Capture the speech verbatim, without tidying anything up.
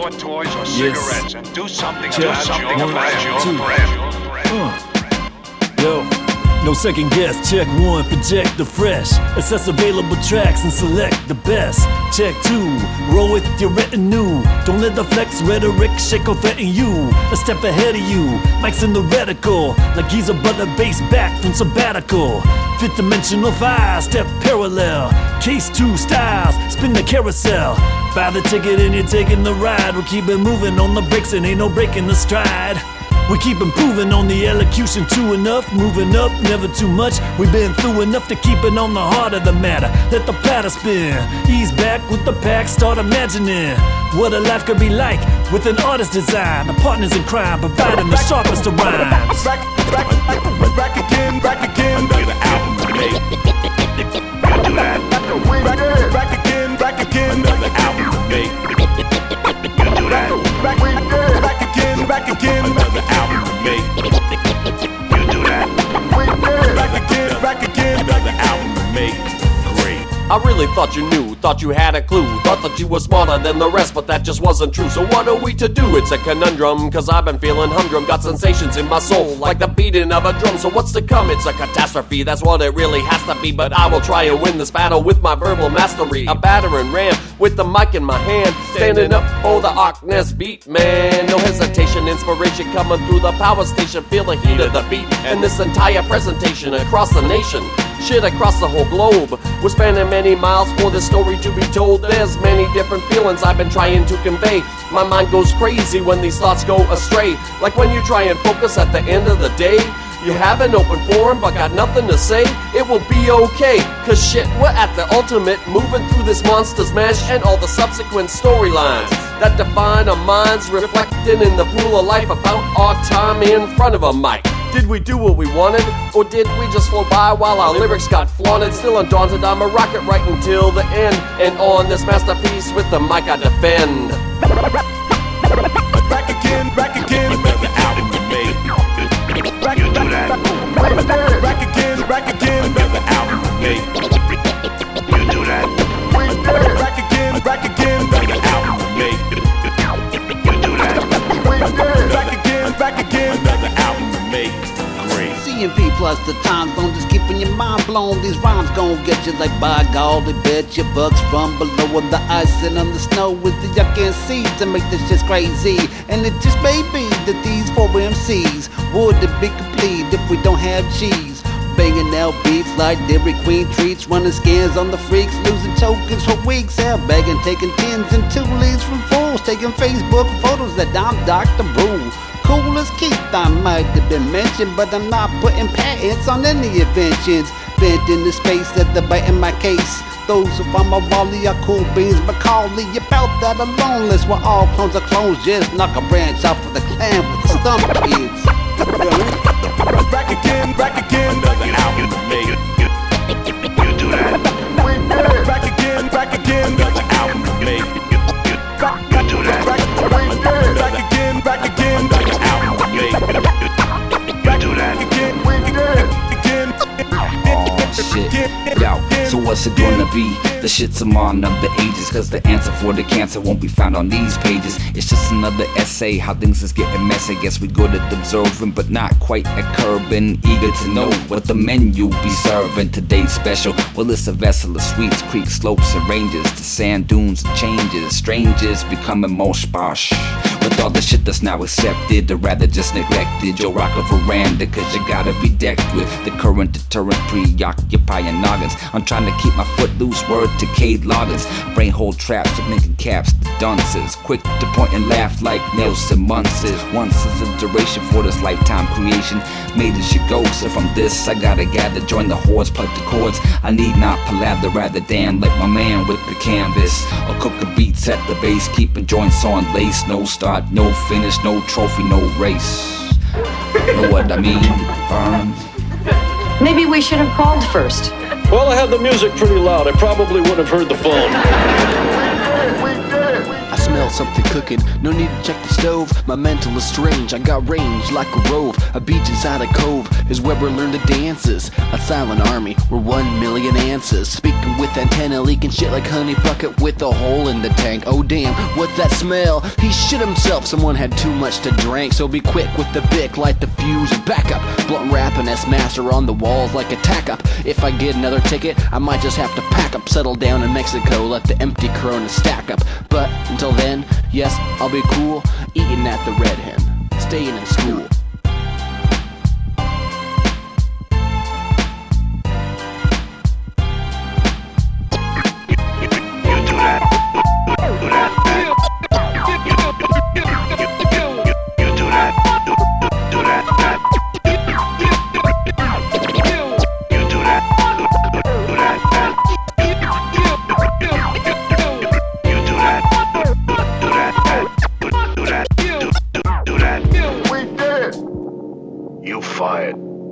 more toys or Yes. cigarettes and do something Check. about something One, about your two. breath. Uh. Yo, no second guess. Check one, project the fresh. Assess available tracks and select the best. Check two, roll with your retinue. Don't let the flex rhetoric shake or threaten you. A step ahead of you, Mike's in the reticle. Like he's a butter bass back from sabbatical. Fifth dimensional five, step parallel. Case two styles, spin the carousel. Buy the ticket and you're taking the ride. We'll keep it moving on the brakes and ain't no breaking the stride. We keep improving on the elocution too enough. Moving up, never too much. We've been through enough to keep it on the heart of the matter. Let the platter spin. Ease back with the pack, start imagining what a life could be like with an artist's design. The partners in crime providing the sharpest of rhymes. Back, back, back, back again, back again. Another album to make. You do that. Back, back again, back again. Another album to make. You do that. Back, back again, back again. Another album to make. You do that. Back again, back again. Another album to make. Great. I really thought you knew, thought you had a clue, thought that you were smarter than the rest, but that just wasn't true. So what are we to do? It's a conundrum, cause I've been feeling humdrum, got sensations in my soul, like the beating of a drum. So what's to come? It's a catastrophe, that's what it really has to be. But I will try and win this battle with my verbal mastery. A battering ram with the mic in my hand, standing up for the Arkness beat, man. No hesitation, inspiration coming through the power station. Feel the heat of the beat, and this entire presentation across the nation. Shit, across the whole globe. We're spanning many miles for this story to be told. There's many different feelings I've been trying to convey. My mind goes crazy when these thoughts go astray. Like when you try and focus at the end of the day. You have an open forum but got nothing to say. It will be okay, cause shit, we're at the ultimate, moving through this monster's mash and all the subsequent storylines that define our minds, reflecting in the pool of life about our time in front of a mic. Did we do what we wanted, or did we just float by while our lyrics got flaunted? Still undaunted, I'm a rocket right until the end, and on this masterpiece with the mic I defend. Back again, back again. Another album to make. Back, you do that. Back again, back again. Another album to make. You do that. Back again, back again. Another album to make. You do that. Back again, back again. Another album to make. Great. C M P plus the time zone, just keeping your mind blown. These rhymes gon' get you like by golly, bet your bucks from below on the ice and on the snow is the yuck and see to make this shit crazy. And it just may be that these four M Cs wouldn't be complete if we don't have cheese. Banging out beats like Dairy Queen treats, running scans on the freaks, losing tokens for weeks, bagging, taking tens and two leads from fools, taking Facebook photos that I'm Doctor Rule. Cool as Keith, I might have been mentioned, but I'm not putting patents on any inventions. Bent in the space that debating my case. Those who find my Wally are cool beans, Macaulay. About that alone list where all clones are clones. Just knock a branch out for the clan with the stump kids. Back again, back again. Another album to make. You do that. Back again, back again. Another album to make. You do that. Back again, back again. Another album to make. You do that. Again, Oh shit, yo, so what's it gonna be? The shit's among of the ages, cause the answer for the cancer won't be found on these pages. It's just another essay, how things is getting messy. Guess we good at observing, but not quite at curbing. Eager to know what the menu be serving. Today's special, well it's a vessel of sweets, creeks, slopes and ranges, to sand dunes and changes. Strangers becoming more sparse with all the shit that's now accepted, or rather just neglected. You'll rock a veranda, cause you gotta be decked with the current deterrent preoccupying noggins. I'm trying to keep my foot loose, word to Cade Loggins. Brain hole traps with linking caps to dunces, quick to point and laugh like Nelson Muntz is. Once is a duration for this lifetime creation, made as you go. So from this I gotta gather, join the hordes, plug the chords. I need not palaver, rather than like my man with the canvas, or cook the beats at the base, keeping joints on lace. No start, no finish, no trophy, no race. Know what I mean? Burn. Maybe we should have called first. Well, I had the music pretty loud. I probably would have heard the phone. I smell something cooking. No need to check the stove, my mental is strange. I got range like a rove, a beach inside a cove is where we learn the dances. A silent army, we're one million answers. Speaking with antenna, leaking shit like honey bucket with a hole in the tank. Oh damn, what's that smell? He shit himself, someone had too much to drink. So be quick with the bic, light the fuse and back up. Blunt rapping S-Master on the walls like a tack up. If I get another ticket, I might just have to pack up. Settle down in Mexico, let the empty Corona stack up. But until then, yes, I'll be cool, eating at the Red Hen, staying in school.